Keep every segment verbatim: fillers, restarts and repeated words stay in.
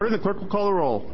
The clerk will call the roll.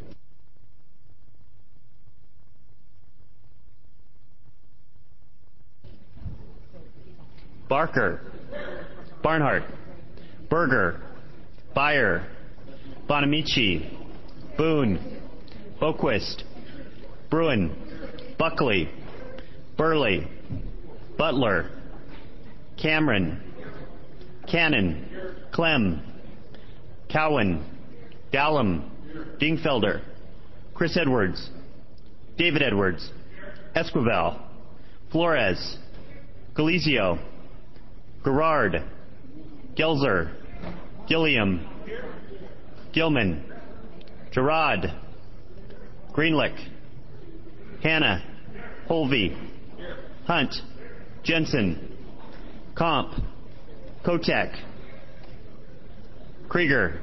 Barker, Barnhart, Berger, Beyer, Bonamici, Boone, Boquist, Bruin, Buckley, Burley, Butler, Cameron, Cannon, Clem, Cowan, Dallum, Dingfelder, Chris Edwards, David Edwards, Esquivel, Flores, Galizio, Gerard, Gelzer, Gilliam, Gilman, Gerard, Greenlick, Hanna, Holvey, Hunt, Jensen, Comp, Kotek, Krieger,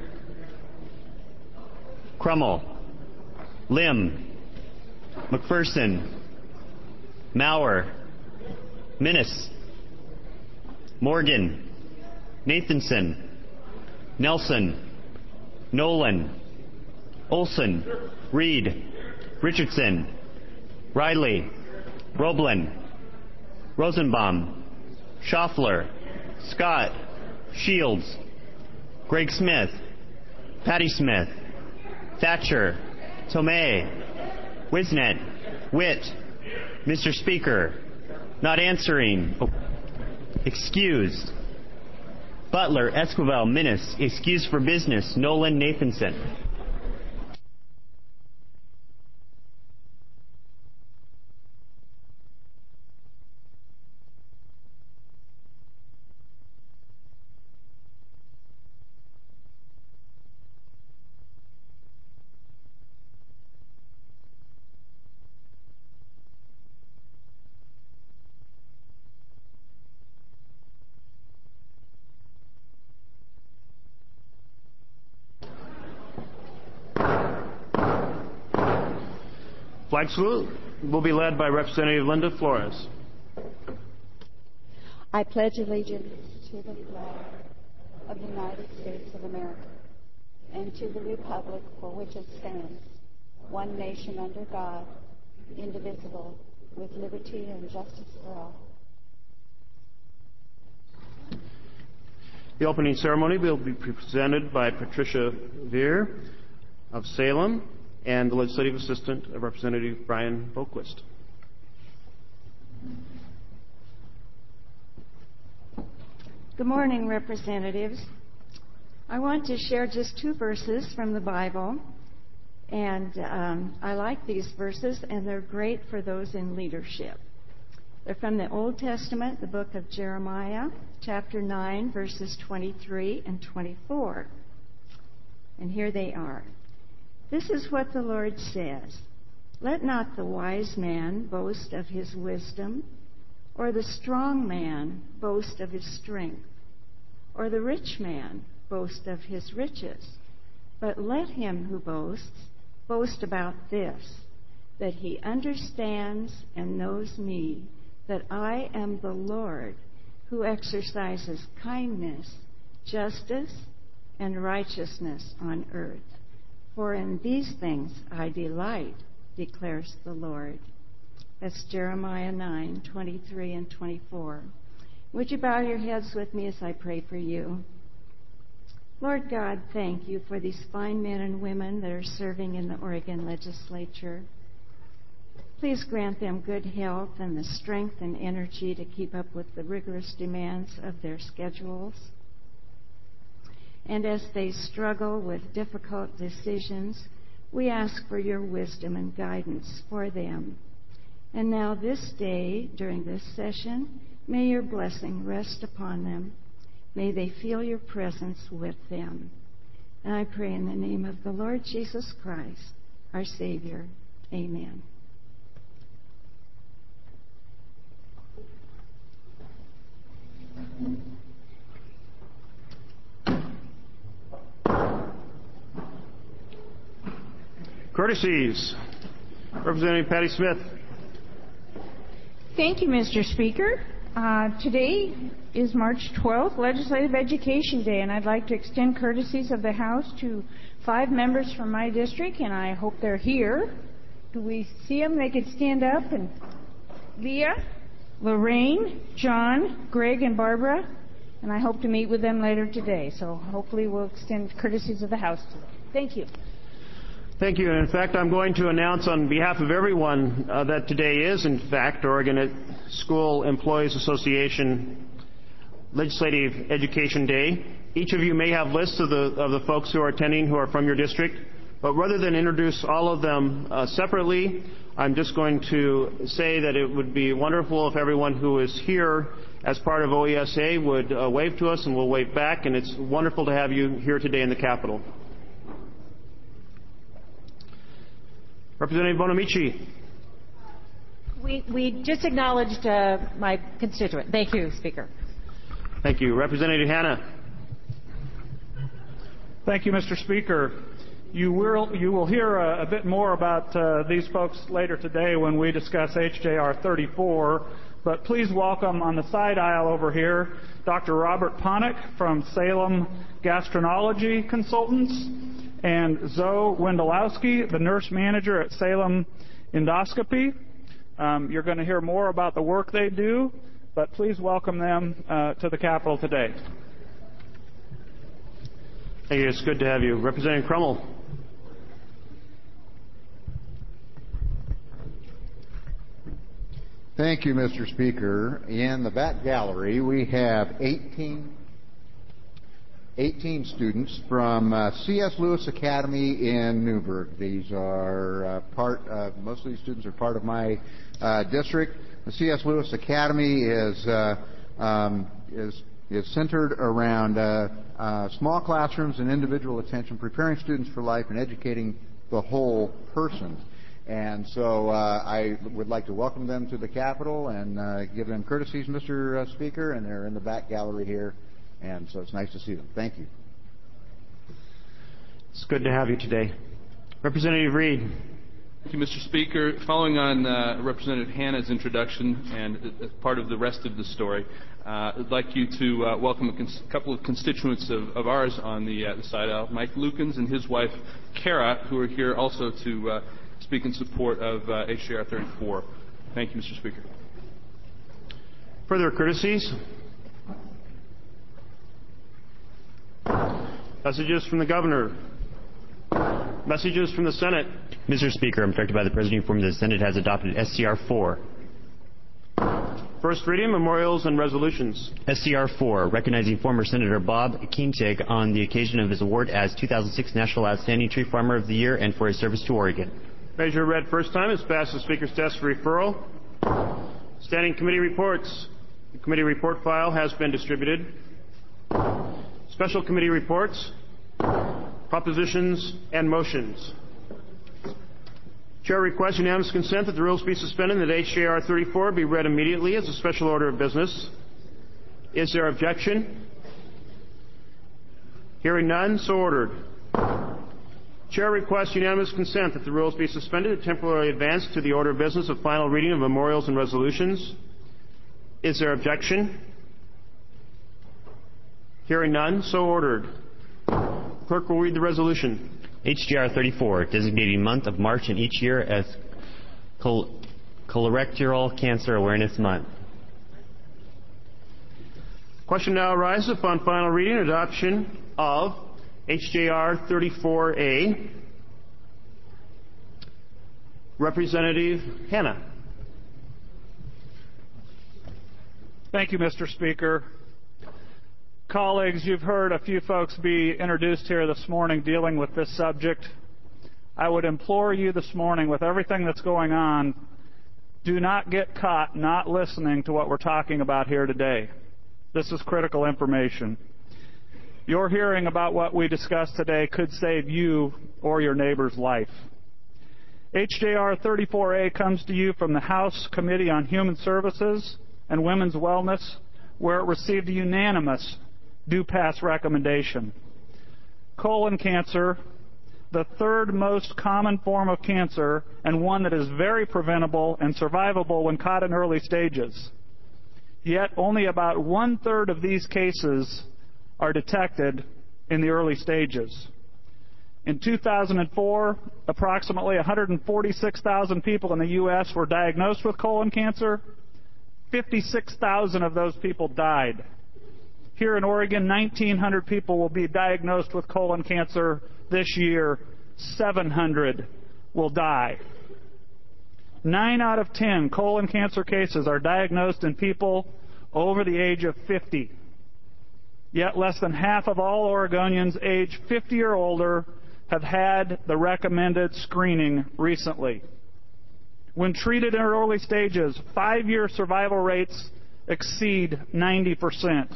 Crummell, Lim, McPherson, Maurer, Minnis, Morgan, Nathanson, Nelson, Nolan, Olson, Reed, Richardson, Riley, Roblin, Rosenbaum, Schaffler, Scott, Shields, Greg Smith, Patty Smith, Thatcher, Tomei, Wisnet, Witt, Mister Speaker, not answering, excused. Butler, Esquivel, Minnis, excused for business, Nolan, Nathanson. Flag salute will be led by Representative Linda Flores. I pledge allegiance to the flag of the United States of America and to the republic for which it stands, one nation under God, indivisible, with liberty and justice for all. The opening ceremony will be presented by Patricia Veer of Salem and the Legislative Assistant of Representative Brian Boquist. Good morning, Representatives. I want to share just two verses from the Bible, and um, I like these verses, and they're great for those in leadership. They're from the Old Testament, the book of Jeremiah, chapter nine, verses twenty-three and twenty-four. And here they are. This is what the Lord says. Let not the wise man boast of his wisdom, or the strong man boast of his strength, or the rich man boast of his riches. But let him who boasts boast about this, that he understands and knows me, that I am the Lord, who exercises kindness, justice, and righteousness on earth. For in these things I delight, declares the Lord. That's Jeremiah nine, twenty-three and twenty-four. Would you bow your heads with me as I pray for you? Lord God, thank you for these fine men and women that are serving in the Oregon legislature. Please grant them good health and the strength and energy to keep up with the rigorous demands of their schedules. And as they struggle with difficult decisions, we ask for your wisdom and guidance for them. And now this day, during this session, may your blessing rest upon them. May they feel your presence with them. And I pray in the name of the Lord Jesus Christ, our Savior. Amen. Courtesies. Representative Patty Smith. Thank you, Mister Speaker. Uh, today, is March twelfth, Legislative Education Day, and I'd like to extend courtesies of the House to five members from my district, and I hope they're here. Do we see them? They could stand up. And Leah, Lorraine, John, Greg, and Barbara, and I hope to meet with them later today. So hopefully we'll extend courtesies of the House to them. Thank you. Thank you. And in fact, I'm going to announce on behalf of everyone uh, that today is, in fact, Oregon School Employees Association Legislative Education Day. Each of you may have lists of the, of the folks who are attending who are from your district, but rather than introduce all of them uh, separately, I'm just going to say that it would be wonderful if everyone who is here as part of O E S A would uh, wave to us, and we'll wave back, and it's wonderful to have you here today in the Capitol. Representative Bonamici. We, we just acknowledged uh, my constituent. Thank you, Speaker. Thank you. Representative Hanna. Thank you, Mister Speaker. You will, you will hear a, a bit more about uh, these folks later today when we discuss H J R thirty-four, but please welcome on the side aisle over here Doctor Robert Ponick from Salem Gastroenterology Consultants, and Zoe Wendelowski, the nurse manager at Salem Endoscopy. Um, you're going to hear more about the work they do, but please welcome them uh, to the Capitol today. Thank you. It's good to have you. Representative Crummell. Thank you, Mister Speaker. In the back gallery, we have eighteen eighteen students from uh, C S Lewis Academy in Newburgh. These are uh, part, uh, most of these students are part of my uh, district. The C S Lewis Academy is, uh, um, is, is centered around uh, uh, small classrooms and individual attention, preparing students for life and educating the whole person. And so uh, I would like to welcome them to the Capitol and uh, give them courtesies, Mister Speaker, and they're in the back gallery here. And so it's nice to see them. Thank you. It's good to have you today. Representative Reed. Thank you, Mister Speaker. Following on uh, Representative Hanna's introduction and as part of the rest of the story, uh, I'd like you to uh, welcome a cons- couple of constituents of, of ours on the, uh, the side aisle, Mike Lukens and his wife, Kara, who are here also to uh, speak in support of uh, H J R thirty-four. Thank you, Mister Speaker. Further courtesies. Messages from the Governor. Messages from the Senate. Mister Speaker, I'm directed by the President to inform that the Senate has adopted S C R four. First reading, memorials and resolutions. S C R four, recognizing former Senator Bob Koentig on the occasion of his award as two thousand six National Outstanding Tree Farmer of the Year and for his service to Oregon. Measure read first time is passed to the Speaker's desk for referral. Standing committee reports. The committee report file has been distributed. Special committee reports, propositions, and motions. Chair requests unanimous consent that the rules be suspended and that H J R thirty-four be read immediately as a special order of business. Is there objection? Hearing none, so ordered. Chair requests unanimous consent that the rules be suspended and temporarily advanced to the order of business of final reading of memorials and resolutions. Is there objection? Hearing none, so ordered. Clerk will read the resolution. H J R thirty-four, designating month of March in each year as col- Colorectal Cancer Awareness Month. Question now arises upon final reading and adoption of H J R thirty-four A. Representative Hanna. Thank you, Mister Speaker. Colleagues, you've heard a few folks be introduced here this morning dealing with this subject. I would implore you this morning, with everything that's going on, do not get caught not listening to what we're talking about here today. This is critical information. Your hearing about what we discussed today could save you or your neighbor's life. H J R thirty-four A comes to you from the House Committee on Human Services and Women's Wellness, where it received a unanimous do-pass recommendation. Colon cancer, the third most common form of cancer and one that is very preventable and survivable when caught in early stages. Yet only about one-third of these cases are detected in the early stages. In two thousand four, approximately one hundred forty-six thousand people in the U S were diagnosed with colon cancer. fifty-six thousand of those people died. Here in Oregon, nineteen hundred people will be diagnosed with colon cancer this year. seven hundred will die. Nine out of ten colon cancer cases are diagnosed in people over the age of fifty. Yet less than half of all Oregonians age fifty or older have had the recommended screening recently. When treated in early stages, five-year survival rates exceed ninety percent.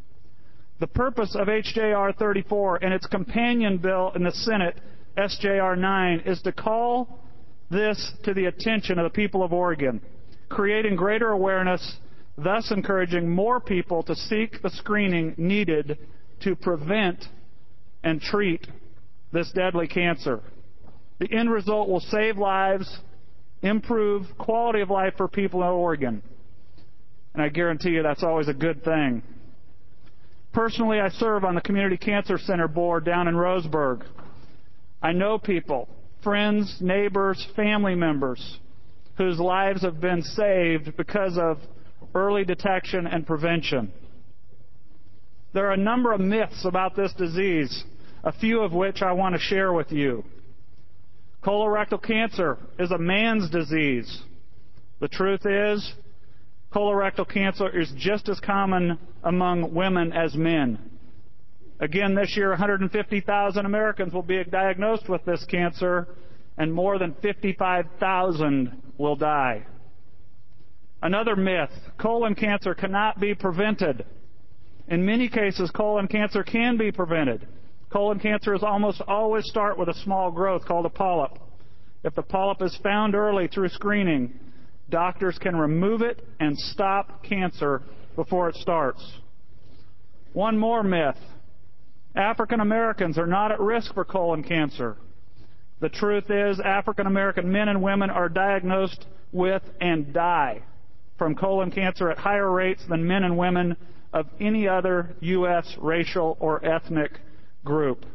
The purpose of H J R thirty-four and its companion bill in the Senate, S J R nine, is to call this to the attention of the people of Oregon, creating greater awareness, thus encouraging more people to seek the screening needed to prevent and treat this deadly cancer. The end result will save lives, improve quality of life for people in Oregon. And I guarantee you that's always a good thing. Personally, I serve on the Community Cancer Center board down in Roseburg. I know people, friends, neighbors, family members, whose lives have been saved because of early detection and prevention. There are a number of myths about this disease, a few of which I want to share with you. Colorectal cancer is a man's disease. The truth is, colorectal cancer is just as common among women as men. Again, this year, one hundred fifty thousand Americans will be diagnosed with this cancer, and more than fifty-five thousand will die. Another myth, colon cancer cannot be prevented. In many cases, colon cancer can be prevented. Colon cancers almost always start with a small growth called a polyp. If the polyp is found early through screening, doctors can remove it and stop cancer before it starts. One more myth. African Americans are not at risk for colon cancer. The truth is, African American men and women are diagnosed with and die from colon cancer at higher rates than men and women of any other U S racial or ethnic group.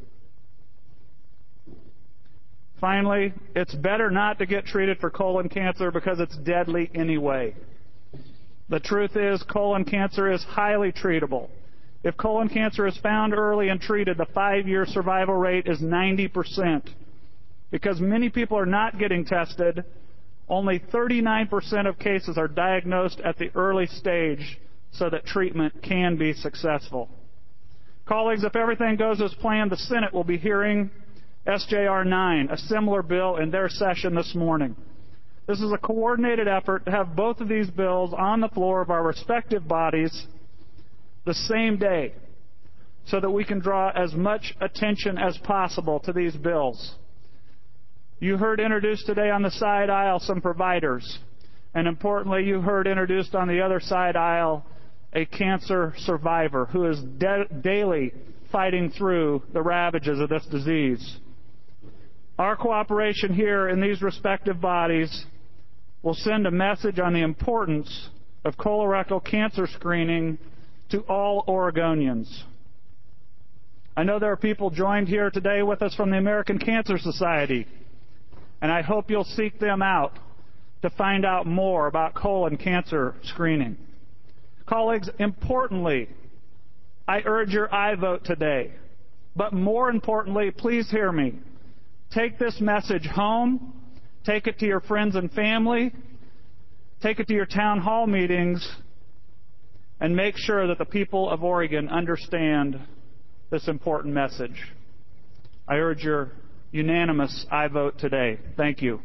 Finally, it's better not to get treated for colon cancer because it's deadly anyway. The truth is, colon cancer is highly treatable. If colon cancer is found early and treated, the five-year survival rate is ninety percent. Because many people are not getting tested, only thirty-nine percent of cases are diagnosed at the early stage so that treatment can be successful. Colleagues, if everything goes as planned, the Senate will be hearing S J R nine, a similar bill, in their session this morning. This is a coordinated effort to have both of these bills on the floor of our respective bodies the same day so that we can draw as much attention as possible to these bills. You heard introduced today on the side aisle some providers, and importantly, you heard introduced on the other side aisle a cancer survivor who is da- daily fighting through the ravages of this disease. Our cooperation here in these respective bodies will send a message on the importance of colorectal cancer screening to all Oregonians. I know there are people joined here today with us from the American Cancer Society, and I hope you'll seek them out to find out more about colon cancer screening. Colleagues, importantly, I urge your aye vote today. But more importantly, please hear me. Take this message home. Take it to your friends and family. Take it to your town hall meetings. And make sure that the people of Oregon understand this important message. I urge your unanimous aye vote today. Thank you.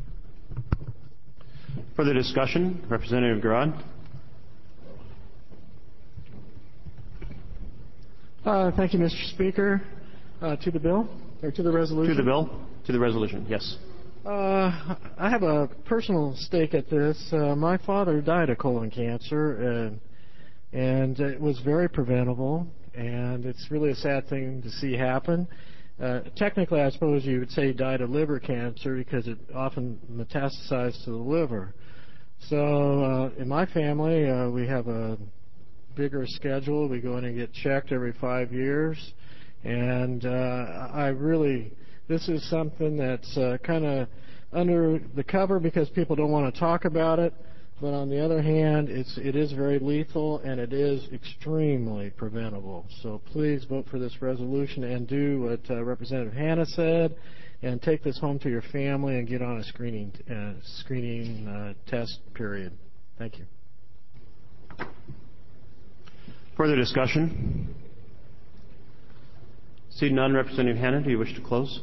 Further discussion? Representative Garand. Uh, thank you, Mister Speaker. Uh, to the bill, or to the resolution? To the bill. To the resolution, yes. Uh, I have a personal stake at this. Uh, my father died of colon cancer, and, and it was very preventable, and it's really a sad thing to see happen. Uh, technically, I suppose you would say he died of liver cancer because it often metastasized to the liver. So uh, in my family, uh, we have a bigger schedule. We go in and get checked every five years. And uh, I really, this is something that's uh, kind of under the cover because people don't want to talk about it. But on the other hand, it's, it is very lethal and it is extremely preventable. So please vote for this resolution and do what uh, Representative Hanna said and take this home to your family and get on a screening, uh, screening uh, test period. Thank you. Further discussion? Seeing none, Representative Hanna, do you wish to close?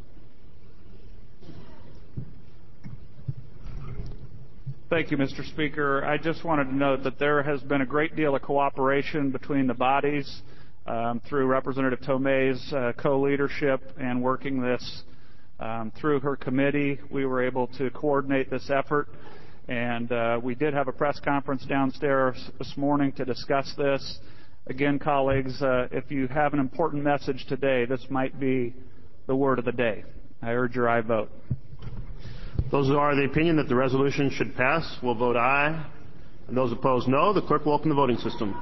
Thank you, Mister Speaker. I just wanted to note that there has been a great deal of cooperation between the bodies um, through Representative Tomei's uh, co-leadership and working this um, through her committee. We were able to coordinate this effort, and uh, we did have a press conference downstairs this morning to discuss this. Again, colleagues, uh, if you have an important message today, this might be the word of the day. I urge your aye vote. Those who are of the opinion that the resolution should pass will vote aye, and those opposed no. The clerk will open the voting system.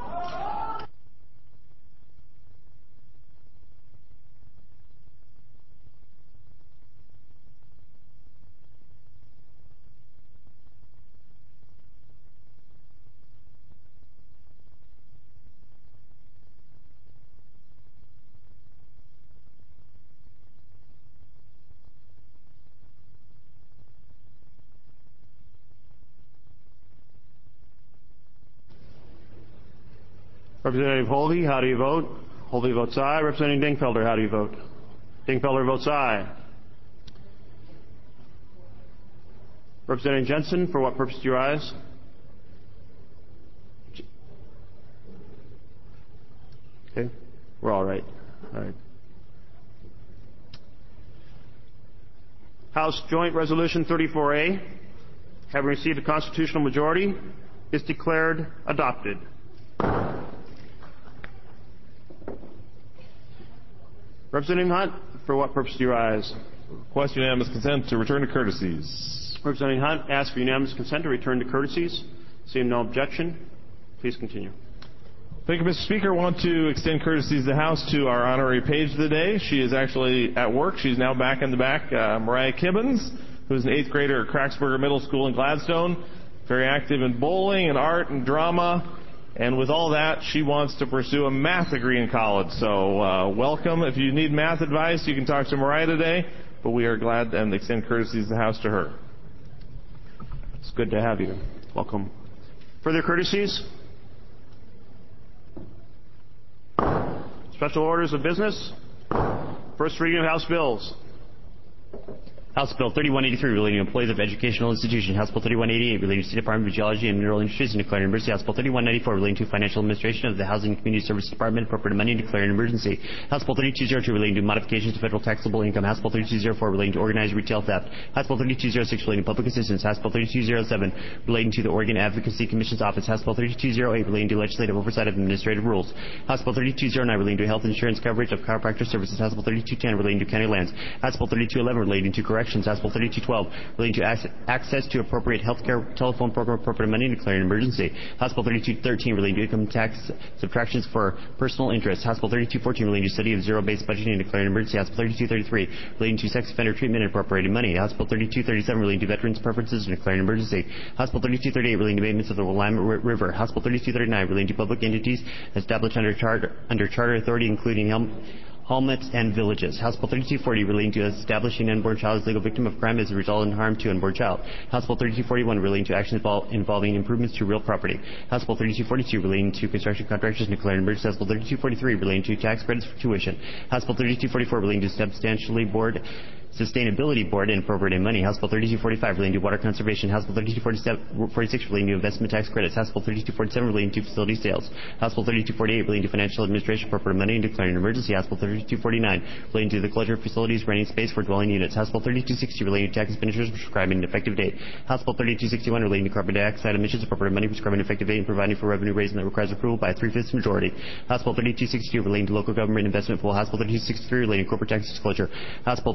Representative Holvey, how do you vote? Holvey votes aye. Representative Dingfelder, how do you vote? Dingfelder votes aye. Representative Jensen, for what purpose do you rise? Okay, we're all right. All right. House Joint Resolution thirty-four A, having received a constitutional majority, is declared adopted. Representative Hunt, for what purpose do you rise? Request unanimous consent to return to courtesies. Representative Hunt asks for unanimous consent to return to courtesies. Seeing no objection, please continue. Thank you, Mister Speaker. I want to extend courtesies of the House to our honorary page of the day. She is actually at work. She's now back in the back. Uh, Mariah Kibbens, who's an eighth grader at Cracksburger Middle School in Gladstone. Very active in bowling and art and drama. And with all that, she wants to pursue a math degree in college. So uh, welcome. If you need math advice, you can talk to Mariah today. But we are glad and extend courtesies of the House to her. It's good to have you. Welcome. Further courtesies? Special orders of business? First reading of House bills. House Bill thirty-one eighty-three relating to employees of educational institutions. House Bill thirty-one eighty-eight relating to State Department of Geology and Mineral Industries and declaring an emergency. House Bill thirty-one ninety-four relating to financial administration of the Housing and Community Services Department, appropriating money and declaring an emergency. House Bill thirty-two oh two relating to modifications to federal taxable income. House Bill thirty-two oh four relating to organized retail theft. House Bill thirty-two oh six relating to public assistance. House Bill thirty-two oh seven relating to the Oregon Advocacy Commission's office. House Bill thirty-two oh eight relating to legislative oversight of administrative rules. House Bill thirty-two oh nine relating to health insurance coverage of chiropractor services. House Bill thirty-two ten relating to county lands. House Bill thirty-two eleven relating to corrections. House Bill thirty-two twelve relating to access to appropriate health care telephone program appropriate money and declaring an emergency. House Bill thirty-two thirteen relating to income tax subtractions for personal interest. House Bill thirty-two fourteen relating to study of zero-based budgeting and declaring an emergency. House Bill thirty-two thirty-three relating to sex offender treatment and appropriating money. House Bill thirty-two thirty-seven relating to veterans' preferences and declaring an emergency. House Bill thirty-two thirty-eight relating to maintenance of the Willamette River. House Bill thirty-two thirty-nine relating to public entities established under charter, under charter authority, including Helm Hamlets and villages. House Bill thirty-two forty relating to establishing an unborn child as legal victim of crime as a result in harm to unborn child. House Bill thirty-two forty-one relating to actions involving improvements to real property. House Bill thirty-two forty-two relating to construction contractors and declaring an emergency. House Bill thirty-two forty-three relating to tax credits for tuition. House Bill thirty-two forty-four relating to substantially board Sustainability Board and appropriating money. House Bill thirty-two forty-five relating to water conservation. House Bill thirty-two forty-six relating to investment tax credits. House Bill thirty-two forty-seven relating to facility sales. House Bill thirty-two forty-eight relating to financial administration, appropriating money and declaring an emergency. House Bill thirty-two forty-nine relating to the closure of facilities renting space for dwelling units. House Bill thirty-two sixty relating to tax expenditures prescribing an effective date. House Bill thirty-two sixty-one relating to carbon dioxide emissions, appropriating money prescribing an effective date and providing for revenue raising that requires approval by a three-fifths majority. House Bill thirty-two sixty-two relating to local government investment pool. House Bill thirty-two sixty-three relating to corporate tax disclosure. House Bill thirty-two sixty-four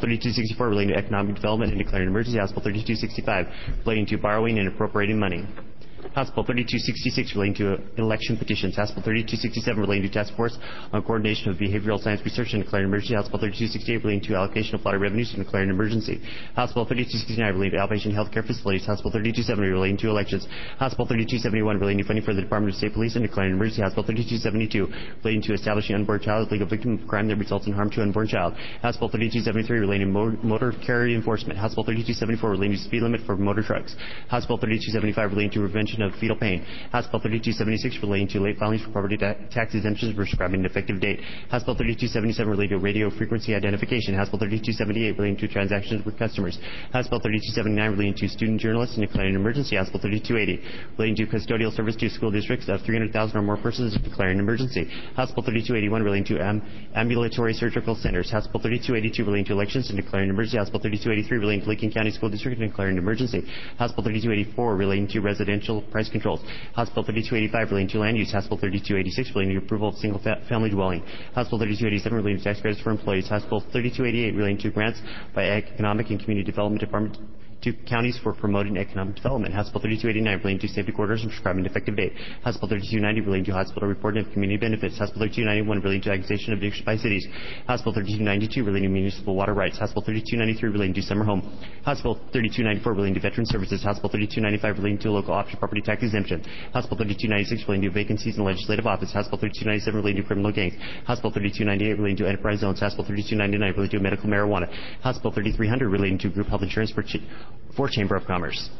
sixty-four relating to economic development and declaring an emergency. House Bill thirty-two sixty-five relating to borrowing and appropriating money. House Bill thirty-two sixty-six relating to election petitions. House Bill thirty-two sixty-seven relating to task force on coordination of behavioral science research and declaring an emergency. House Bill thirty-two sixty-eight relating to allocation of lottery revenues and declaring an emergency. House Bill thirty-two sixty-nine relating to outpatient health care facilities. House Bill thirty-two seventy relating to elections. House Bill thirty-two seventy-one relating to funding for the Department of State Police and declaring an emergency. House Bill thirty-two seventy-two relating to establishing unborn child as legal victim of crime that results in harm to an unborn child. House Bill thirty-two seventy-three relating to motor carrier enforcement. House Bill thirty-two seventy-four relating to speed limit for motor trucks. House Bill thirty-two seventy-five relating to prevention of fetal pain. House Bill thirty-two seventy-six relating to late filings for property ta- tax exemptions prescribing an effective date. House Bill thirty-two seventy-seven relating to radio frequency identification. House Bill thirty-two seventy-eight relating to transactions with customers. House Bill thirty-two seventy-nine relating to student journalists and declaring an emergency. House Bill thirty-two eighty relating to custodial service to school districts of three hundred thousand or more persons and declaring an emergency. House Bill thirty-two eighty-one relating to am- ambulatory surgical centers. House Bill thirty-two eighty-two relating to elections and declaring an emergency. House Bill thirty-two eighty-three relating to Lincoln County School District and declaring an emergency. House Bill thirty-two eighty-four relating to residential price controls. House Bill thirty-two eighty-five relating to land use. House Bill thirty-two eighty-six relating to approval of single-family dwelling. House Bill thirty-two eighty-seven relating to tax credits for employees. House Bill thirty-two eighty-eight relating to grants by Economic and Community Development Department to counties for promoting economic development. House Bill thirty-two eighty-nine relating to safety quarters and prescribing an effective date. House Bill thirty-two ninety relating to hospital reporting of community benefits. House Bill thirty-two ninety-one relating to annexation of districts by cities. House Bill thirty-two ninety-two relating to municipal water rights. House Bill thirty-two ninety-three relating to summer home. House Bill thirty-two ninety-four relating to veteran services. House Bill thirty-two ninety-five relating to local option property tax exemption. House Bill thirty-two ninety-six relating to vacancies in legislative office. House Bill thirty-two ninety-seven relating to criminal gangs. House Bill thirty-two ninety-eight relating to enterprise zones. House Bill thirty-two ninety-nine relating to medical marijuana. House Bill thirty-three hundred relating to group health insurance for, ch- for Chamber of Commerce.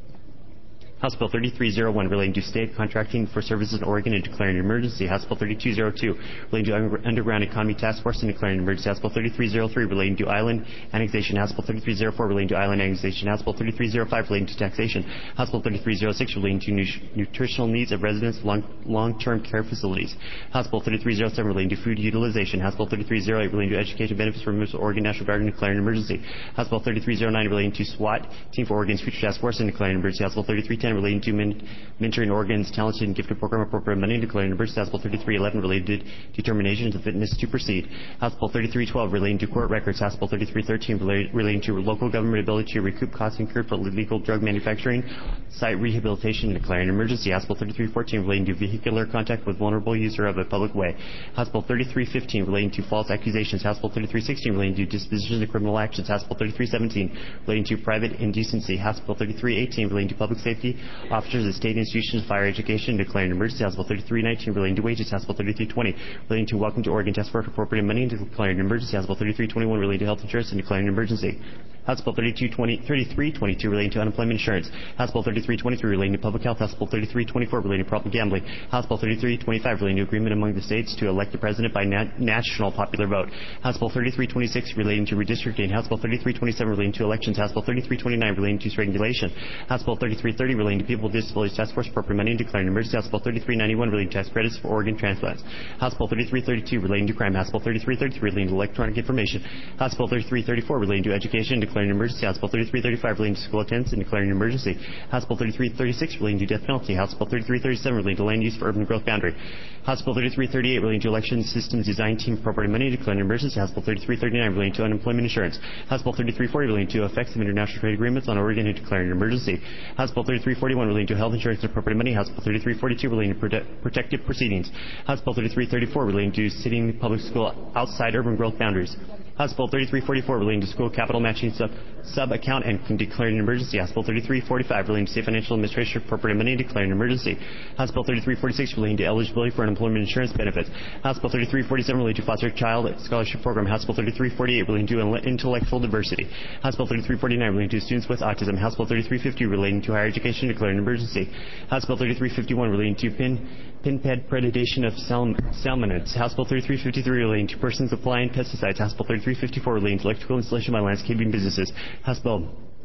House Bill thirty-three oh one relating to state contracting for services in Oregon and declaring an emergency. House Bill thirty-two oh two relating to Underground Economy Task Force and declaring an emergency. Nutritional House Bill thirty-three oh three relating to island annexation. House Bill thirty-three oh four relating to island annexation. House Bill thirty-three oh five relating to taxation. House Bill thirty-three oh six relating to nu- nutritional needs of residents long, long-term care facilities. House Bill thirty-three oh seven relating to food utilization. House Bill thirty-three oh eight relating to education benefits for members of Oregon National Guard and declaring an emergency. House Bill thirty-three oh nine relating to SWAT team for Oregon's Future Task Force and declaring an emergency. House Bill thirty-three ten relating to men- mentoring Oregon's talented and gifted program appropriate money and declaring an emergency. House Bill thirty-three eleven related to determinations of fitness to proceed. House Bill thirty-three twelve relating to court records. House Bill thirty-three thirteen relating to local government ability to recoup costs incurred for illegal drug manufacturing, site rehabilitation, and declaring an emergency. House Bill thirty-three fourteen relating to vehicular contact with vulnerable user of a public way. House Bill thirty-three fifteen relating to false accusations. House Bill thirty-three sixteen relating to dispositions of criminal actions. House Bill thirty-three seventeen relating to private indecency. House Bill thirty-three eighteen relating to public safety officers at state institutions, fire education, declaring an emergency. House Bill thirty-three nineteen relating to wages. House Bill thirty-three twenty relating to Welcome to Oregon Task Force appropriating money and declaring an emergency. House Bill thirty-three twenty-one relating to health insurance and declaring an emergency. House Bill thirty-three twenty-two relating to unemployment insurance. House Bill thirty-three twenty-three relating to public health. House Bill thirty-three twenty-four relating to problem gambling. House Bill thirty-three twenty-five relating to agreement among the states to elect the president by na- national popular vote. House Bill thirty-three twenty-six relating to redistricting. House Bill thirty-three twenty-seven relating to elections. House Bill thirty-three twenty-nine relating to regulation. House Bill thirty-three thirty relating to people with disabilities task force appropriate money and declaring an emergency. House Bill thirty-three ninety-one relating to tax credits for organ transplants. House Bill thirty-three thirty-two relating to crime. House Bill thirty-three thirty-three relating to electronic information. House Bill thirty-three thirty-four relating to education and declaring an emergency. House Bill thirty-three thirty-five relating to school attendance and declaring an emergency. House Bill thirty-three thirty-six relating to death penalty. House Bill thirty-three thirty-seven relating to land use for urban growth boundary. House Bill thirty-three thirty-eight relating to election systems design team appropriating money and declaring an emergency. House Bill thirty-three thirty-nine relating to unemployment insurance. House Bill thirty-three forty relating to effects of international trade agreements on Oregon and declaring an emergency. House Bill thirty-three forty-one relating to health insurance and appropriating money. House Bill thirty-three forty-two relating to prote- protective proceedings. House Bill thirty-three thirty-four relating to sitting public school outside urban growth boundaries. House Bill thirty-three forty-four relating to school capital matching sub, sub account and declaring an emergency. House Bill thirty-three forty-five relating to state financial administration appropriating money and declaring an emergency. House Bill thirty-three forty-six relating to eligibility for unemployment insurance benefits. House Bill thirty-three forty-seven relating to foster child scholarship program. House Bill thirty-three forty-eight relating to intellectual diversity. House Bill thirty-three forty-nine relating to students with autism. House Bill thirty-three fifty relating to higher education declaring an emergency. House Bill thirty-three fifty-one relating to pin pinpad predation of salm- salmonids. House Bill thirty-three fifty-three relating to persons applying pesticides. House Bill thirty-three fifty-four relating to electrical installation by landscaping businesses. House Bill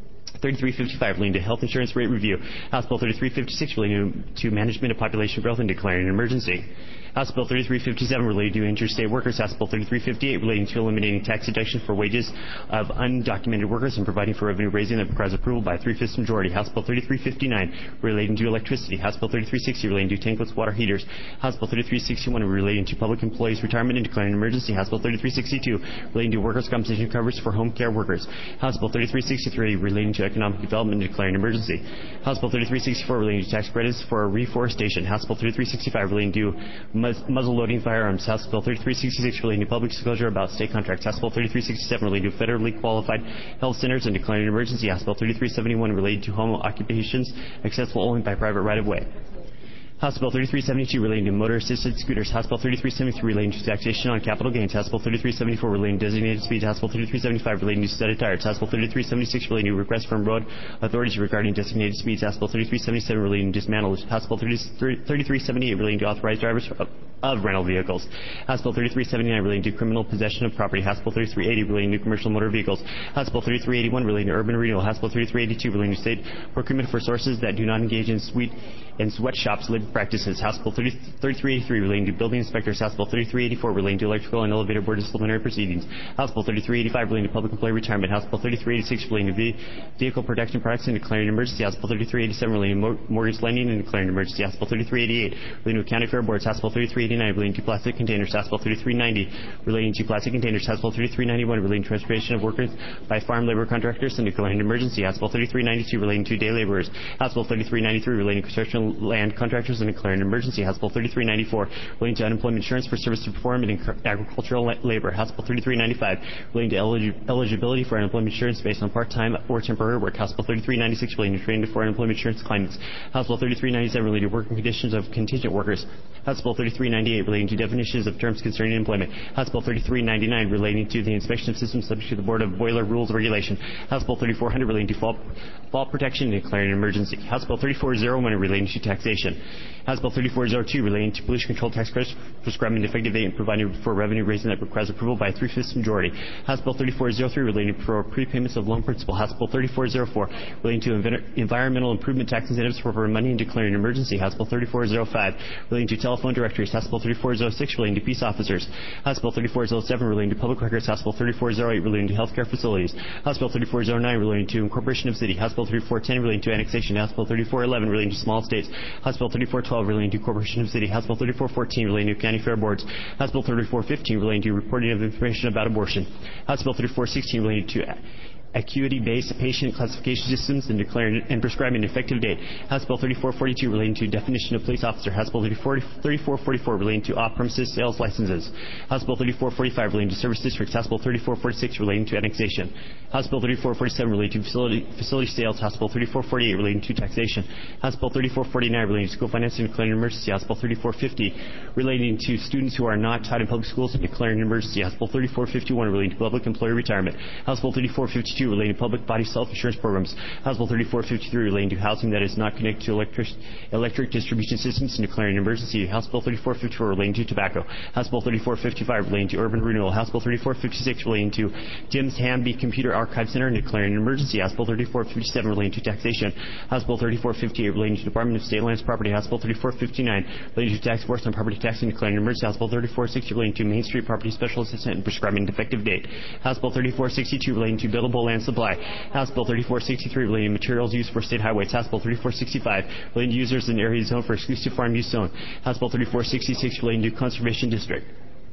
thirty-three fifty-five relating to health insurance rate review. House Bill thirty-three fifty-six relating to management of population growth and declaring an emergency. House Bill thirty-three fifty-seven relating to interstate workers. House Bill thirty-three fifty-eight relating to eliminating tax deduction for wages of undocumented workers and providing for revenue raising that requires approval by a three-fifths majority. House Bill thirty-three fifty-nine relating to electricity. House Bill thirty-three sixty relating to tankless water heaters. House Bill thirty-three sixty-one relating to public employees' retirement and declaring an emergency. House Bill thirty-three sixty-two relating to workers' compensation coverage for home care workers. House Bill thirty-three sixty-three relating to economic development and declaring an emergency. House Bill thirty-three sixty-four relating to tax credits for reforestation. House Bill thirty-three sixty-five relating to muz- muzzle loading firearms. House Bill thirty-three sixty-six relating to public disclosure about state contracts. House Bill thirty-three sixty-seven relating to federally qualified health centers and declaring an emergency. House Bill thirty-three seventy-one relating to home occupations accessible only by private right-of-way. House Bill thirty-three seventy-two relating to motor-assisted scooters. House Bill thirty-three seventy-three relating to taxation on capital gains. House Bill thirty-three seventy-four relating to designated speeds. House Bill thirty-three seventy-five relating to studded tires. House Bill thirty-three seventy-six relating to requests from road authorities regarding designated speeds. House Bill thirty-three seventy-seven relating to dismantle. House Bill thirty-three seventy-eight relating to authorized drivers of, of rental vehicles. House Bill thirty-three seventy-nine relating to criminal possession of property. House Bill thirty-three eighty relating to commercial motor vehicles. House Bill thirty-three eighty-one relating to urban renewal. House Bill thirty-three eighty-two relating to state procurement for sources that do not engage in sweet and sweatshops labor practices. House Bill thirty-three eighty-three relating to building inspectors. House Bill thirty-three eighty-four relating to electrical and elevator board disciplinary proceedings. House Bill thirty-three eighty-five relating to public employee retirement. House Bill thirty-three eighty-six relating to vehicle protection products and declaring an emergency. House Bill thirty-three eighty-seven relating to mortgage lending and declaring an emergency. House Bill thirty-three eighty-eight relating to county fair boards. House Bill thirty-three eighty-nine relating to plastic containers. House Bill thirty-three ninety relating to plastic containers. House Bill thirty-three ninety-one relating to transportation of workers by farm labor contractors and declaring an emergency. House Bill thirty-three ninety-two relating to day laborers. House Bill thirty-three ninety-three relating to construction land contractors and declaring an emergency. House Bill thirty-three ninety-four relating to unemployment insurance for service to perform in agricultural labor. House Bill thirty-three ninety-five relating to elig- eligibility for unemployment insurance based on part-time or temporary work. House Bill thirty-three ninety-six relating to training for unemployment insurance claimants. House Bill thirty-three ninety-seven relating to working conditions of contingent workers. House Bill thirty-three ninety-eight relating to definitions of terms concerning employment. House Bill thirty-three ninety-nine relating to the inspection of systems subject to the Board of Boiler Rules of Regulation. House Bill thirty-four hundred relating to fault, fault protection and declaring an emergency. House Bill thirty-four oh one relating to taxation. House Bill thirty-four oh two relating to pollution control tax credits prescribing an effective date and providing for revenue raising that requires approval by a three-fifths majority. House Bill thirty-four oh three relating for prepayments of loan principal. House Bill thirty-four oh four relating to env- environmental improvement tax incentives for money and declaring an emergency. House Bill thirty-four oh five relating to telephone directories. House Bill thirty-four oh six relating to peace officers. House Bill thirty-four oh seven relating to public records. House Bill thirty-four oh eight relating to healthcare facilities. House Bill thirty-four oh nine relating to incorporation of city. House Bill thirty-four ten relating to annexation. House Bill thirty-four eleven relating to small states. House Bill thirty-four twelve relating to corporation of city. House Bill thirty-four fourteen relating to county fair boards. House Bill thirty-four fifteen relating to reporting of information about abortion. House Bill thirty-four sixteen relating to acuity-based patient classification systems and declaring and prescribing an effective date. House Bill thirty-four forty-two relating to definition of police officer. House Bill thirty-four forty-four relating to off-premises sales licenses. House Bill thirty-four forty-five relating to service districts. House Bill thirty-four forty-six relating to annexation. House Bill thirty-four forty-seven relating to facility, facility sales. House Bill thirty-four forty-eight relating to taxation. House Bill thirty-four forty-nine relating to school financing and declaring an emergency. House Bill thirty-four fifty relating to students who are not taught in public schools and declaring an emergency. House Bill thirty-four fifty-one relating to public employee retirement. House Bill thirty-four fifty-two relating to public body self-insurance programs. House Bill thirty-four fifty-three relating to housing that is not connected to electric, electric distribution systems and declaring an emergency. House Bill thirty-four fifty-four relating to tobacco. House Bill thirty-four fifty-five relating to urban renewal. House Bill thirty-four fifty-six relating to Tim's Hamby Computer Archive Center and declaring an emergency. House Bill thirty-four fifty-seven relating to taxation. House Bill thirty-four fifty-eight relating to Department of State Lands Property. House Bill thirty-four fifty-nine relating to tax force on property tax and declaring an emergency. House Bill thirty-four sixty relating to Main Street Property Special Assistant and prescribing an effective date. House Bill thirty-four sixty-two relating to buildable land supply. House Bill thirty-four sixty-three relating to materials used for state highways. House Bill thirty-four sixty-five relating to users in areas zoned for exclusive farm use zone. House Bill thirty-four sixty-six relating to conservation district.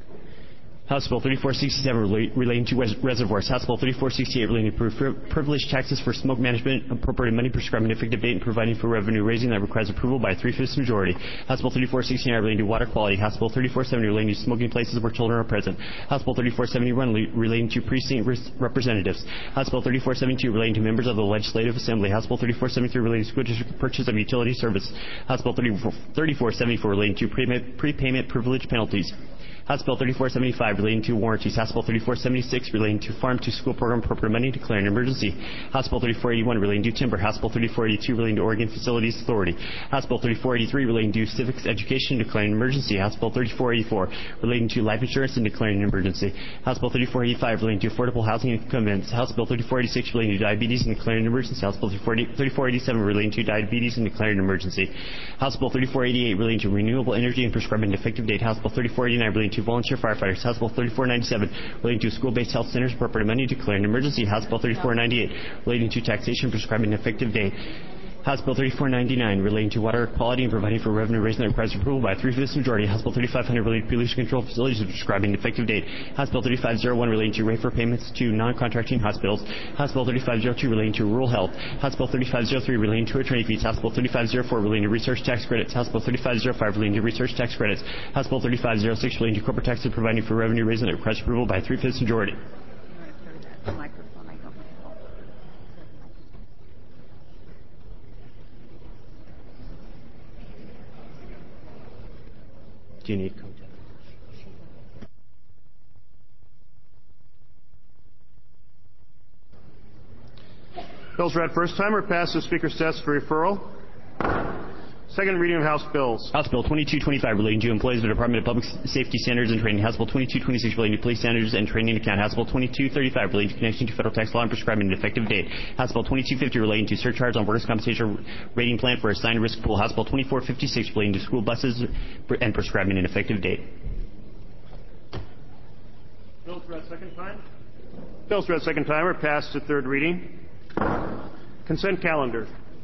House Bill thirty-four sixty-seven relate, relating to res- reservoirs. House Bill thirty-four sixty-eight relating to pri- privileged taxes for smoke management, appropriating money, prescribing an effective date, and providing for revenue raising that requires approval by a three-fifths majority. House Bill thirty-four sixty-nine relating to water quality. House Bill thirty-four seventy relating to smoking places where children are present. House Bill thirty-four seventy-one le- relating to precinct res- representatives. House Bill thirty-four seventy-two relating to members of the Legislative Assembly. House Bill thirty-four seventy-three relating to school district purchase of utility service. House Bill thirty-four seventy-four relating to prepayment, prepayment privilege penalties. House Bill thirty-four seventy-five relating to warranties. House Bill thirty-four seventy-six relating to farm-to-school program appropriate money declaring an emergency. House Bill thirty-four eighty-one relating to timber. House Bill thirty-four eighty-two relating to Oregon Facilities Authority. House Bill thirty-four eighty-three relating to civics education declaring an emergency. House Bill thirty-four eighty-four relating to life insurance and declaring an emergency. House Bill thirty-four eighty-five relating to affordable housing and convents. House Bill thirty-four eighty-six relating to diabetes and declaring an emergency. House Bill thirty-four eighty-seven relating to diabetes and declaring an emergency. House Bill thirty-four eighty-eight relating to renewable energy and prescribing an effective date. House Bill thirty-four eighty-nine relating to volunteer firefighters. House Bill thirty-four ninety-seven relating to school-based health centers appropriate money declaring an emergency. House Bill thirty-four ninety-eight relating to taxation prescribing an effective date. House Bill thirty-four ninety-nine relating to water quality and providing for revenue raising that requires approval by a three-fifths majority. House Bill thirty-five hundred relating to pollution control facilities and prescribing an effective date. House Bill thirty-five oh one relating to rate for payments to non-contracting hospitals. House Bill thirty-five oh two relating to rural health. House Bill thirty-five oh three relating to attorney fees. House Bill thirty-five oh four relating to research tax credits. House Bill thirty-five oh five relating to research tax credits. House Bill thirty-five oh six relating to corporate taxes and providing for revenue raising that requires approval by a three-fifths majority. Do you need contact? Bills read first time or passed to Speaker's desk for referral. Second reading of House bills. House Bill twenty-two twenty-five relating to employees of the Department of Public Safety Standards and Training. House Bill twenty-two twenty-six relating to police standards and training account. House Bill twenty-two thirty-five relating to connection to federal tax law and prescribing an effective date. House Bill twenty-two fifty relating to surcharge on workers' compensation rating plan for assigned risk pool. House Bill twenty-four fifty-six relating to school buses and prescribing an effective date. Bills read second time. Bills read second time are passed to third reading. Consent calendar.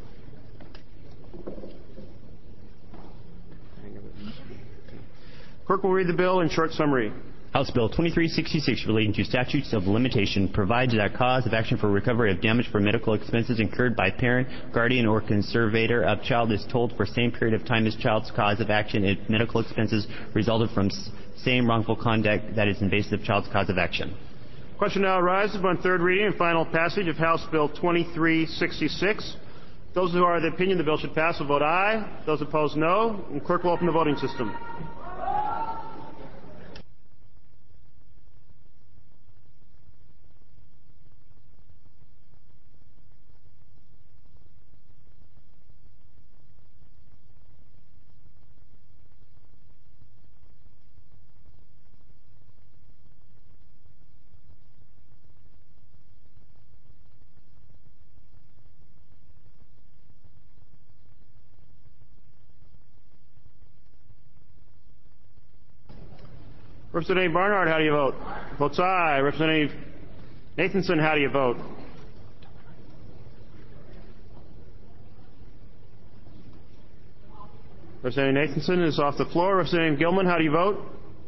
Clerk will read the bill in short summary. House Bill twenty-three sixty-six relating to statutes of limitation provides that cause of action for recovery of damage for medical expenses incurred by parent, guardian, or conservator of child is told for same period of time as child's cause of action if medical expenses resulted from same wrongful conduct that is invasive of child's cause of action. Question now arises upon third reading and final passage of House Bill twenty-three sixty-six. Those who are of the opinion the bill should pass will vote aye. Those opposed, no. And clerk will open the voting system. Representative Barnard, how do you vote? Votes aye. Representative Nathanson, how do you vote? Representative Nathanson is off the floor. Representative Gilman, how do you vote?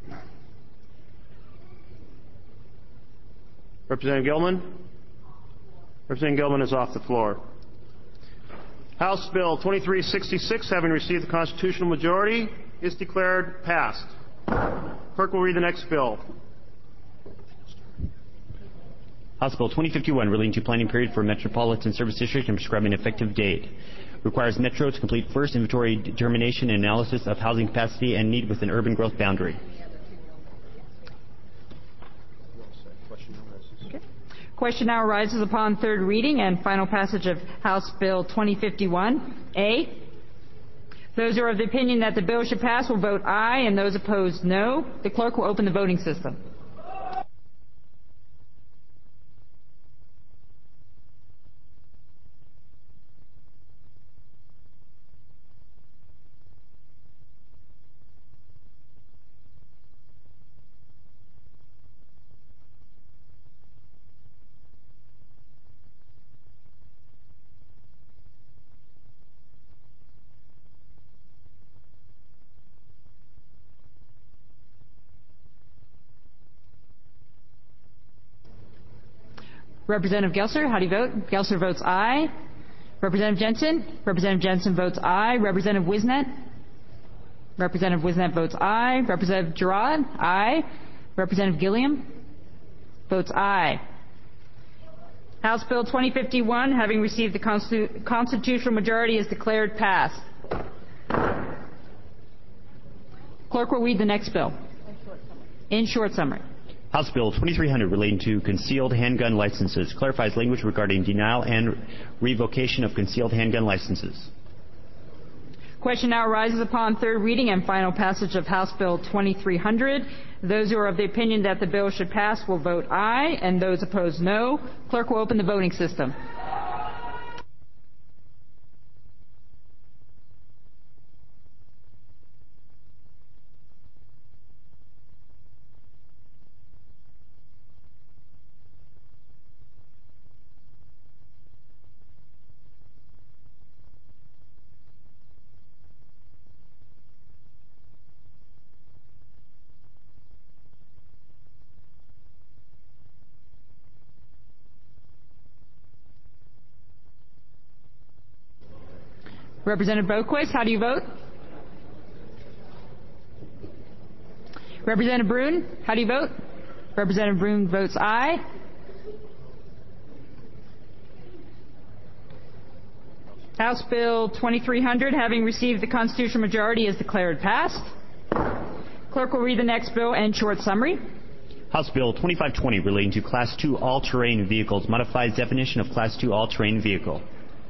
Representative Gilman? Representative Gilman is off the floor. House Bill twenty-three sixty-six, having received the constitutional majority, is declared passed. Clerk will read the next bill. House Bill twenty fifty-one relating to planning period for Metropolitan Service District and prescribing an effective date. Requires Metro to complete first inventory determination and analysis of housing capacity and need within urban growth boundary. Okay. Question now arises upon third reading and final passage of House Bill twenty fifty-one. A. Those who are of the opinion that the bill should pass will vote aye, and those opposed, no. The clerk will open the voting system. Representative Gelser, how do you vote? Gelser votes aye. Representative Jensen? Representative Jensen votes aye. Representative Wisnet? Representative Wisnet votes aye. Representative Girard? Aye. Representative Gilliam? Votes aye. House Bill twenty fifty-one, having received the constitu- constitutional majority, is declared passed. Clerk will read the next bill. In short summary. House Bill twenty-three hundred relating to concealed handgun licenses clarifies language regarding denial and revocation of concealed handgun licenses. Question now arises upon third reading and final passage of House Bill twenty-three hundred. Those who are of the opinion that the bill should pass will vote aye, and those opposed no. Clerk will open the voting system. Representative Boquist, how do you vote? Representative Brune, how do you vote? Representative Brune votes aye. House Bill twenty-three hundred, having received the constitutional majority, is declared passed. Clerk will read the next bill and short summary. House Bill twenty-five twenty relating to Class two all-terrain vehicles modifies definition of Class two all-terrain vehicle.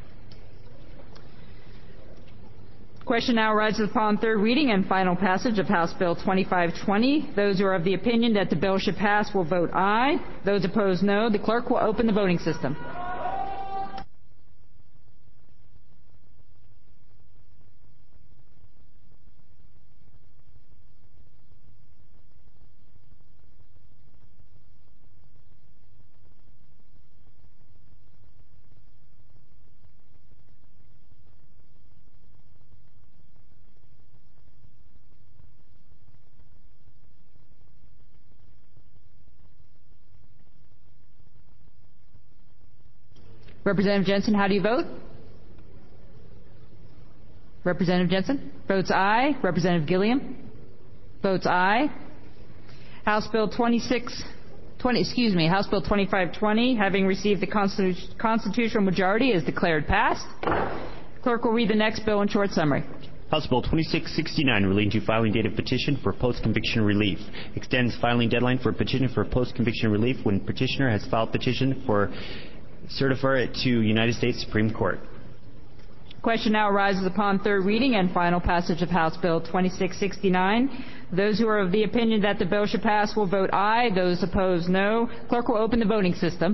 Question now arises upon third reading and final passage of House Bill twenty-five twenty. Those who are of the opinion that the bill should pass will vote aye. Those opposed no. The clerk will open the voting system. Representative Jensen, how do you vote? Representative Jensen votes aye. Representative Gilliam votes aye. House Bill twenty-six twenty, excuse me, House Bill twenty-five twenty, having received the constitu- constitutional majority, is declared passed. Clerk will read the next bill in short summary. House Bill twenty-six sixty-nine relating to filing date of petition for post-conviction relief. Extends filing deadline for petition for post-conviction relief when petitioner has filed petition for certify it to United States Supreme Court. Question now arises upon third reading and final passage of House Bill twenty-six sixty-nine. Those who are of the opinion that the bill should pass will vote aye. Those opposed, no. Clerk will open the voting system.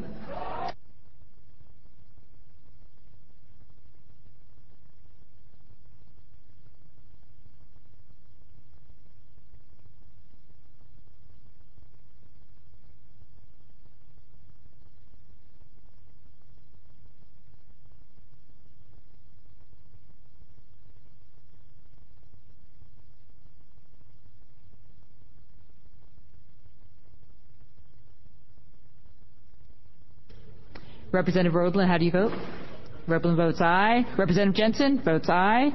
Representative Rodlin, how do you vote? Rodlin votes aye. Representative Jensen votes aye.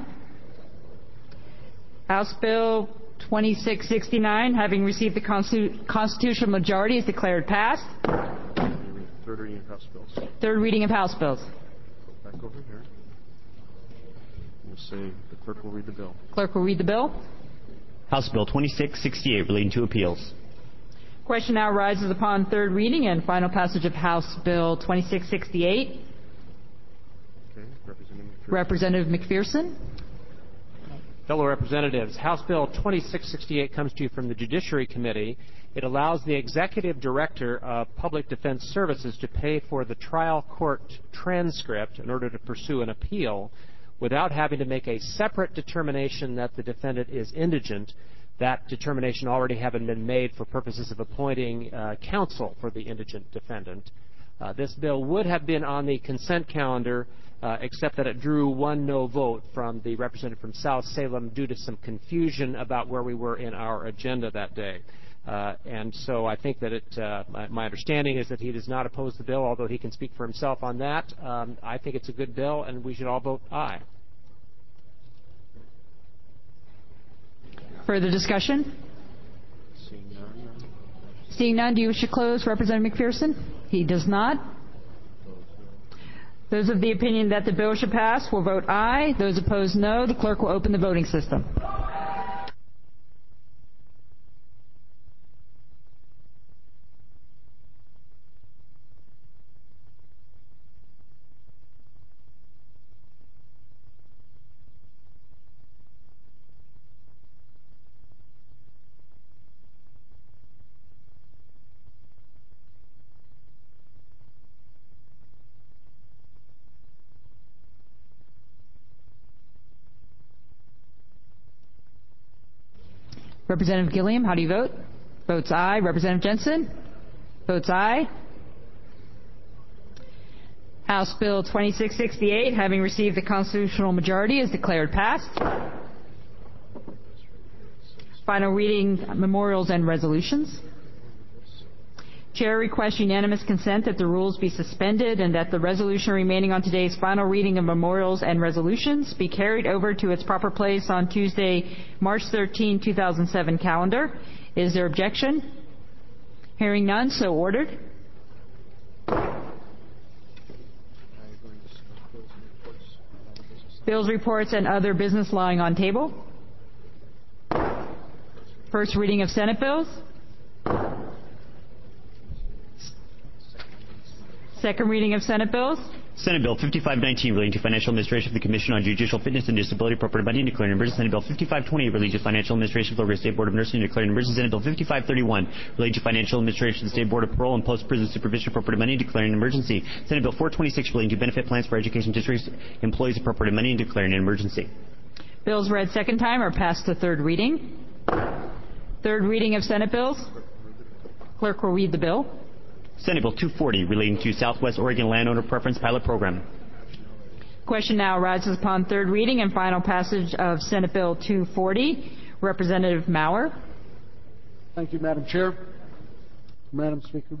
House Bill twenty-six sixty-nine, having received the constitu- constitutional majority, is declared passed. Third reading of House bills. Third reading of House bills. Go back over here. We'll say the clerk will read the bill. Clerk will read the bill. House Bill twenty-six sixty-eight relating to appeals. Question now arises upon third reading and final passage of House Bill twenty-six sixty-eight. Okay, Representative McPherson. Representative McPherson. Fellow representatives, House Bill twenty-six sixty-eight comes to you from the Judiciary Committee. It allows the Executive Director of Public Defense Services to pay for the trial court transcript in order to pursue an appeal without having to make a separate determination that the defendant is indigent. That determination already having been made for purposes of appointing uh, counsel for the indigent defendant. Uh, this bill would have been on the consent calendar, uh, except that it drew one no vote from the representative from South Salem due to some confusion about where we were in our agenda that day. Uh, and so I think that it, uh, my, my understanding is that he does not oppose the bill, although he can speak for himself on that. Um, I think it's a good bill, and we should all vote aye. Further discussion? Seeing none. Seeing none, do you wish to close, Representative McPherson? He does not. Those of the opinion that the bill should pass will vote aye. Those opposed, no. The clerk will open the voting system. Representative Gilliam, how do you vote? Votes aye. Representative Jensen? Votes aye. House Bill twenty-six sixty-eight, having received the constitutional majority, is declared passed. Final reading, memorials and resolutions. Chair requests unanimous consent that the rules be suspended and that the resolution remaining on today's final reading of memorials and resolutions be carried over to its proper place on Tuesday, March thirteenth, two thousand seven calendar. Is there objection? Hearing none, so ordered. Bills, reports, and other business lying on table. First reading of Senate bills. Second reading of Senate bills. Senate Bill fifty-five nineteen relating to financial administration of the Commission on Judicial Fitness and Disability Appropriate Money and declaring an emergency. Senate Bill fifty-five twenty relating to financial administration of the Oregon State Board of Nursing and declaring an emergency. Senate Bill fifty-five thirty-one relating to financial administration of the State Board of Parole and Post-Prison Supervision Appropriate Money and declaring an emergency. Senate Bill four twenty-six relating to benefit plans for education districts employees appropriate money and declaring an emergency. Bills read second time are passed to third reading. Third reading of Senate bills. Clerk will read the bill. Senate Bill two forty relating to Southwest Oregon Landowner Preference Pilot Program. Question now arises upon third reading and final passage of Senate Bill two forty. Representative Maurer. Thank you, Madam Chair. Madam Speaker.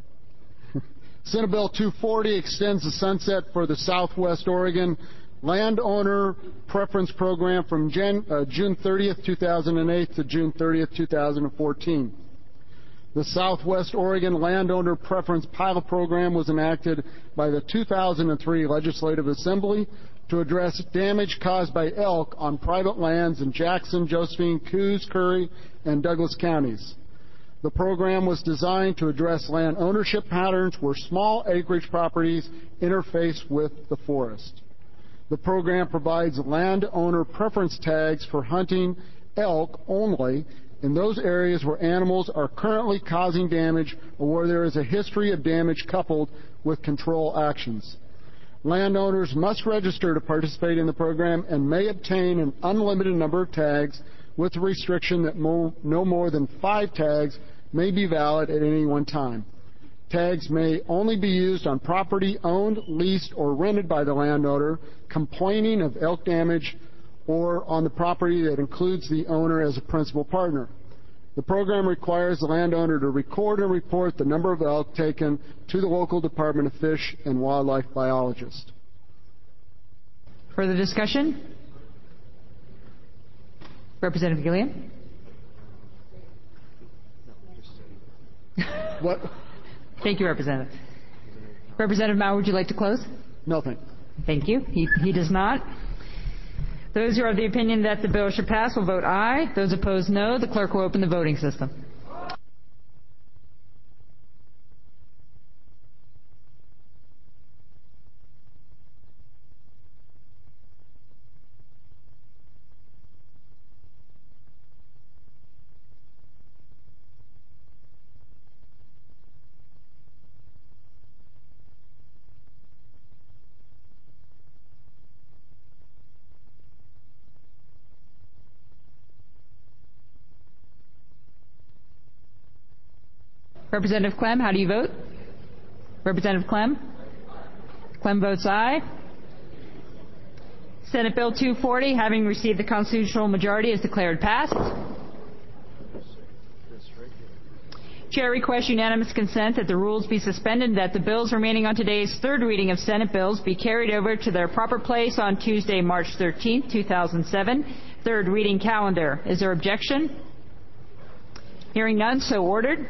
Senate Bill two forty extends the sunset for the Southwest Oregon Landowner Preference Program from Jan, uh, June thirtieth, two thousand eight to June thirtieth, two thousand fourteen. The Southwest Oregon Landowner Preference Pilot Program was enacted by the two thousand three Legislative Assembly to address damage caused by elk on private lands in Jackson, Josephine, Coos, Curry, and Douglas counties. The program was designed to address land ownership patterns where small acreage properties interface with the forest. The program provides landowner preference tags for hunting elk only in those areas where animals are currently causing damage or where there is a history of damage coupled with control actions. Landowners must register to participate in the program and may obtain an unlimited number of tags with the restriction that mo- no more than five tags may be valid at any one time. Tags may only be used on property owned, leased, or rented by the landowner complaining of elk damage or on the property that includes the owner as a principal partner. The program requires the landowner to record and report the number of elk taken to the local Department of Fish and Wildlife biologist. Further discussion? Representative Gilliam? What? Thank you, Representative. Representative Maurer, would you like to close? No, thank you. Thank you. He, he does not. Those who are of the opinion that the bill should pass will vote aye. Those opposed, no. The clerk will open the voting system. Representative Clem, how do you vote? Representative Clem? Clem votes aye. Senate Bill two forty, having received the constitutional majority, is declared passed. Chair requests unanimous consent that the rules be suspended and that the bills remaining on today's third reading of Senate bills be carried over to their proper place on Tuesday, March thirteenth, two thousand seven. Third reading calendar. Is there objection? Hearing none, so ordered.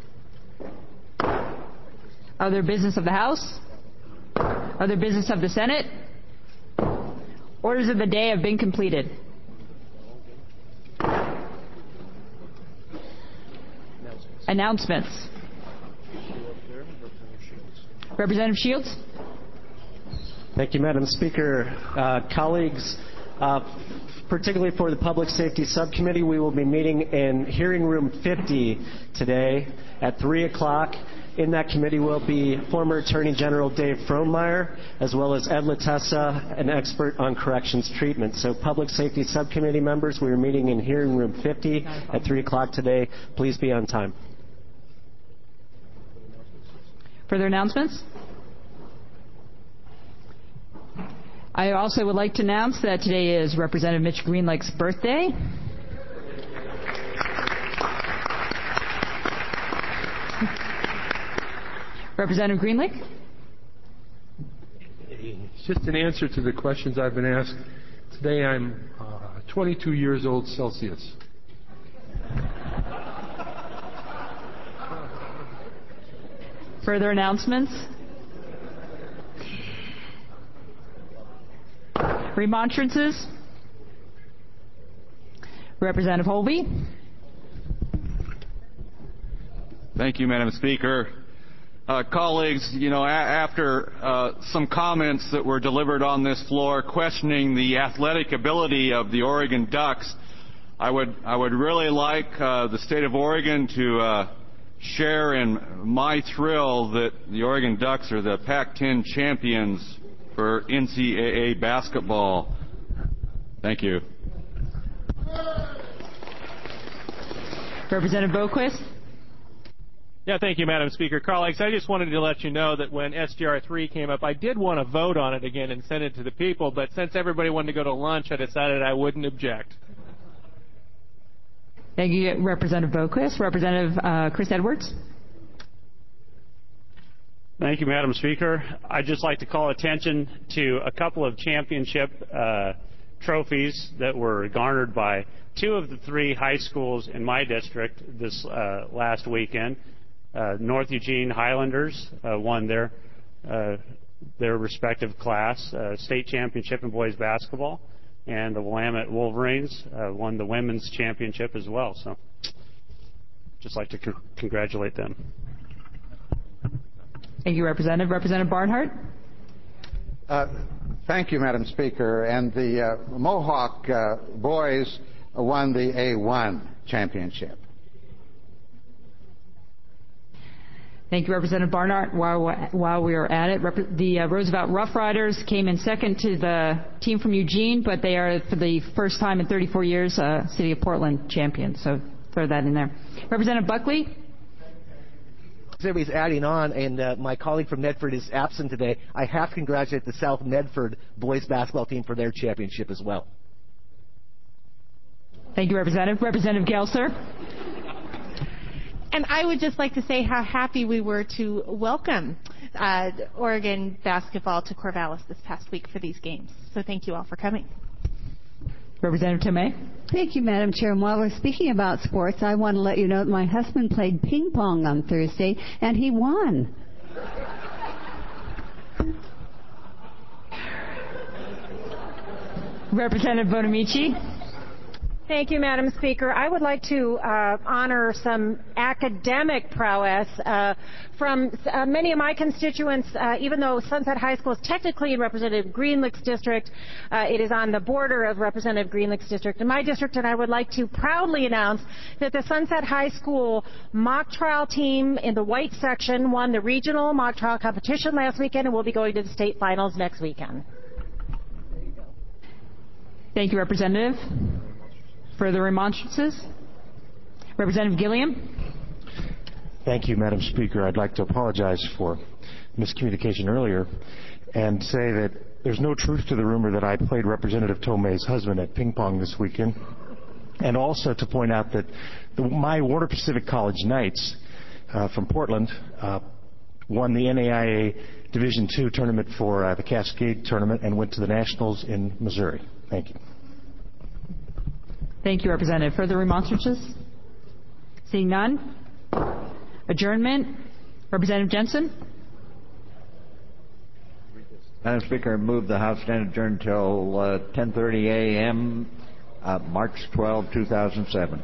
Other business of the House? Other business of the Senate? Orders of the day have been completed. Announcements. Representative Shields. Thank you, Madam Speaker. Uh, colleagues, uh, particularly for the Public Safety Subcommittee, we will be meeting in hearing room fifty today at three o'clock. In that committee will be former Attorney General Dave Frohnmeyer, as well as Ed Latessa, an expert on corrections treatment. So Public Safety Subcommittee members, we are meeting in hearing room fifty at three o'clock today. Please be on time. Further announcements? I also would like to announce that today is Representative Mitch Greenlake's birthday. Representative Greenlake? It's just an answer to the questions I've been asked. Today I'm uh, twenty-two years old Celsius. Further announcements? Remonstrances? Representative Holby? Thank you, Madam Speaker. Uh, colleagues, you know, a- after uh, some comments that were delivered on this floor questioning the athletic ability of the Oregon Ducks, I would I would really like uh, the state of Oregon to uh, share in my thrill that the Oregon Ducks are the Pac ten champions for N C double A basketball. Thank you. Representative Boquist? Yeah, thank you, Madam Speaker. Colleagues, I just wanted to let you know that when S G R three came up, I did want to vote on it again and send it to the people, but since everybody wanted to go to lunch, I decided I wouldn't object. Thank you, Representative Boquist. Representative uh, Chris Edwards? Thank you, Madam Speaker. I'd just like to call attention to a couple of championship uh, trophies that were garnered by two of the three high schools in my district this uh, last weekend. Uh, North Eugene Highlanders uh, won their uh, their respective class, uh, state championship in boys basketball, and the Willamette Wolverines uh, won the women's championship as well. So, just like to c- congratulate them. Thank you, Representative. Representative Barnhart? Uh, thank you, Madam Speaker. And the uh, Mohawk uh, boys won the A one championship. Thank you, Representative Barnhart. While, while we are at it, Rep- the uh, Roosevelt Rough Riders came in second to the team from Eugene, but they are, for the first time in thirty-four years, uh, City of Portland champions. So throw that in there. Representative Buckley? Everybody's adding on, and uh, my colleague from Medford is absent today. I have to congratulate the South Medford boys basketball team for their championship as well. Thank you, Representative. Representative Gelser? And I would just like to say how happy we were to welcome uh, Oregon basketball to Corvallis this past week for these games. So thank you all for coming. Representative Tomei? Thank you, Madam Chair. And while we're speaking about sports, I want to let you know that my husband played ping pong on Thursday, and he won. Representative Bonamici? Thank you, Madam Speaker. I would like to uh, honor some academic prowess uh, from uh, many of my constituents. Uh, even though Sunset High School is technically in Representative Greenlake's district, uh, it is on the border of Representative Greenlake's district in my district, and I would like to proudly announce that the Sunset High School mock trial team in the white section won the regional mock trial competition last weekend and will be going to the state finals next weekend. Thank you, Representative. Further remonstrances? Representative Gilliam? Thank you, Madam Speaker. I'd like to apologize for miscommunication earlier and say that there's no truth to the rumor that I played Representative Tomei's husband at ping pong this weekend, and also to point out that the, my Warner Pacific College Knights uh, from Portland uh, won the N A I A Division two tournament for uh, the Cascade tournament and went to the Nationals in Missouri. Thank you. Thank you, Representative. Further remonstrances? Seeing none. Adjournment. Representative Jensen? Madam Speaker, I move the House stand adjourned until uh, ten thirty a.m. Uh, March twelfth, two thousand seven.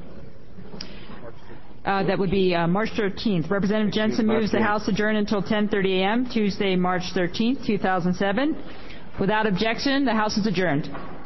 Uh, that would be uh, March thirteenth. Representative Jensen moves the House adjourn until ten thirty a.m. Tuesday, March thirteenth, two thousand seven. Without objection, the House is adjourned.